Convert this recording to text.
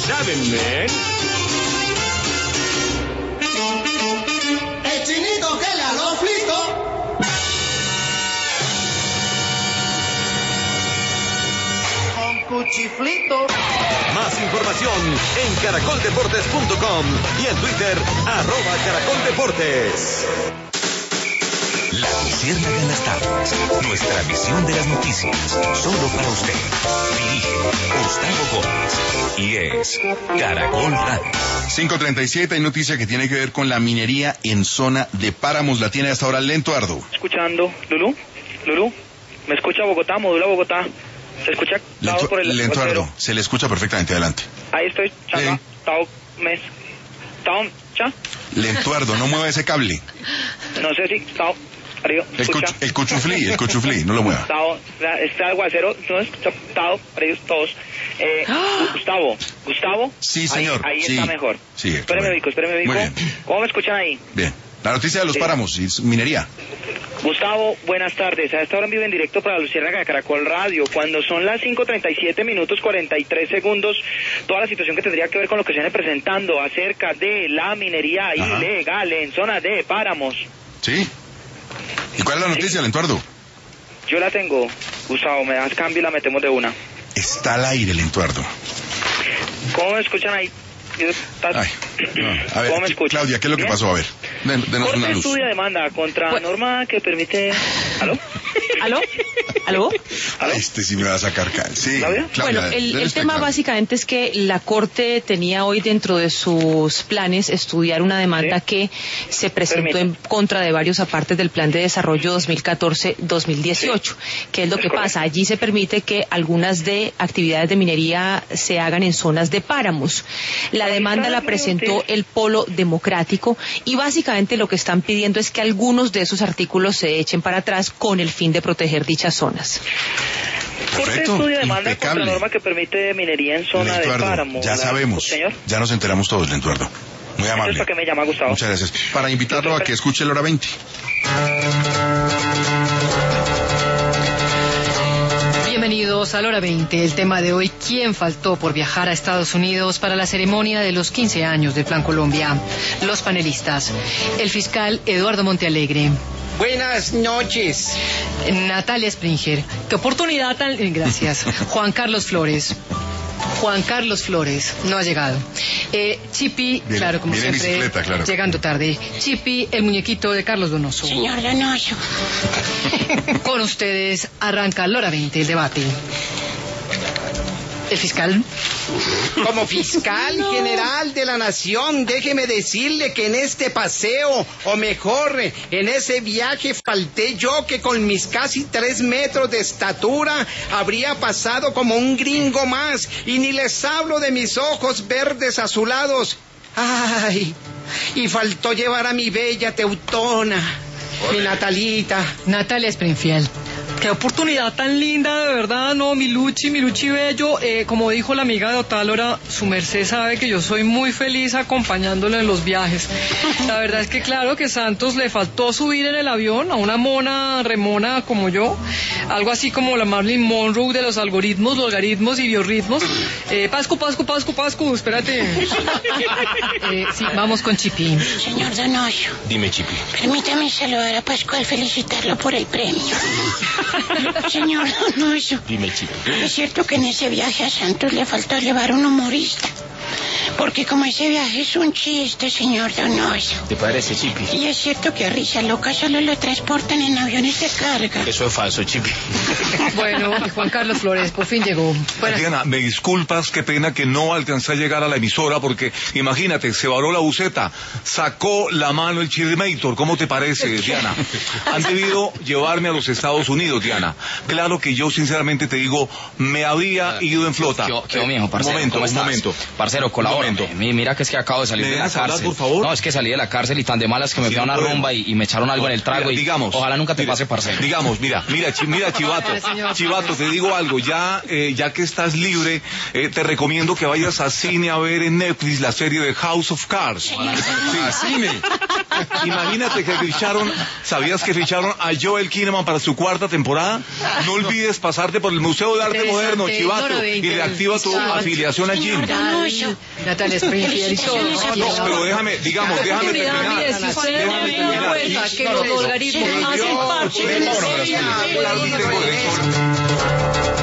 saben, man. El chinito que le habló Flito. Con cuchiflito. Más información en caracoldeportes.com y en Twitter, @caracoldeportes. La Luciérnaga en las tardes. Nuestra visión de las noticias. Solo para usted. Dirige Gustavo Gómez. Y es Caracol Radio. 5:37, hay noticia que tiene que ver con la minería en zona de Páramos. La tiene hasta ahora Lentuardo. Escuchando, Lulú, ¿me escucha Bogotá, modula Bogotá? ¿Se escucha? Por el Lentuardo, se le escucha perfectamente, adelante. Ahí estoy, chaga, cha. Lentuardo, no mueva ese cable. No sé si, El cuchuflí, no lo mueva. Está aguacero, todos. Gustavo. Sí, señor. Ahí sí. Está mejor. Sí, espéreme, Vico. Muy bien. ¿Cómo me escuchan ahí? Bien. La noticia de los Páramos y minería. Gustavo, buenas tardes. A esta hora en vivo en directo para Luciérnaga de Caracol Radio. Cuando son las 5:37 minutos 43 segundos, toda la situación que tendría que ver con lo que se viene presentando acerca de la minería ilegal en zona de Páramos. Sí. ¿Y cuál es la noticia, Lentuardo? Yo la tengo, Gustavo, me das cambio y la metemos de una. Está al aire, Lentuardo. ¿Cómo me escuchan ahí? Ay, no. A ver, ¿Cómo me escuchan? Claudia, ¿qué es lo que pasó? A ver, denos Corte una luz. estudia demanda contra norma que permite... ¿Aló? Este sí me va a sacar sí, ¿Claudia? Claudia, Bueno, el tema básicamente es que la Corte tenía hoy dentro de sus planes estudiar una demanda que se presentó en contra de varios apartes del Plan de Desarrollo 2014-2018. ¿Qué es lo que pasa? Allí se permite que algunas de actividades de minería se hagan en zonas de páramos. La demanda la presentó el Polo Democrático y básicamente lo que están pidiendo es que algunos de esos artículos se echen para atrás con el fin de proteger dichas zonas. Corte estudia demanda contra norma que permite minería en zona de páramo. Ya sabemos, señor. Ya nos enteramos todos, Lentuardo. Muy amable. ¿Para qué me llama, Gustavo? Muchas gracias. Para invitarlo a que escuche la hora 20. Bienvenidos a la hora 20. El tema de hoy: ¿quién faltó por viajar a Estados Unidos para la ceremonia de los 15 años del Plan Colombia? Los panelistas: el fiscal Eduardo Montealegre. Buenas noches. Natalia Springer. ¿Qué oportunidad tan...? Gracias. Juan Carlos Flores, no ha llegado. Chipi, claro, como siempre, claro. Llegando tarde. Chipi, el muñequito de Carlos Donoso. Señor Donoso. Con ustedes arranca la hora 20, el debate. ¿El fiscal? Como fiscal general de la nación, déjeme decirle que en este paseo, o mejor, en ese viaje, falté yo, que con mis casi 3 metros de estatura habría pasado como un gringo más, y ni les hablo de mis ojos verdes azulados. Ay, y faltó llevar a mi bella teutona, mi Natalita. Natalia Springfield. Qué oportunidad tan linda, de verdad, no, mi Luchi bello. Como dijo la amiga de Otálora, su merced sabe que yo soy muy feliz acompañándolo en los viajes. La verdad es que claro que Santos le faltó subir en el avión a una mona remona como yo, algo así como la Marilyn Monroe de los algoritmos, logaritmos y biorritmos. Pascu, espérate. Sí, vamos con Chipi. Señor Donoso. Dime, Chipi. Permítame saludar a Pascual, felicitarlo por el premio. Señor Donoso. Dime, Chipi. Es cierto que en ese viaje a Santos le faltó llevar un humorista. Porque como ese viaje es un chiste, señor Donoso. ¿Te parece, Chipi? Y es cierto que a Risa Loca solo lo transportan en aviones de carga. Eso es falso, Chipi. Bueno, Juan Carlos Flores, por fin llegó. Diana, me disculpas, qué pena que no alcancé a llegar a la emisora porque, imagínate, se varó la buceta, sacó la mano el Chirmator. ¿Cómo te parece, Diana? Han debido llevarme a los Estados Unidos, Diana. Claro que yo, sinceramente, te digo, me habría ido en flota. ¿Qué mijo, parcero? Un momento. Parcero, colabora. cuento. Mira que es que acabo de salir de la cárcel. Por favor? No, es que salí de la cárcel y tan de malas que me fui a una rumba y me echaron algo en el trago. Digamos, ojalá nunca te pase, parcero. Digamos, mira, Chivato, te digo algo, ya que estás libre, te recomiendo que vayas a cine a ver en Netflix la serie de House of Cards. Sí, cine. Imagínate que ¿sabías que ficharon a Joel Kinnaman para su 4ª temporada? No olvides pasarte por el Museo de Arte Moderno, Chivato, y reactiva tu afiliación allí. Natalia Springfield y todo. No, pero déjame terminar. Mire, si usted no se da cuenta que los logaritmos hacen parte de la serie.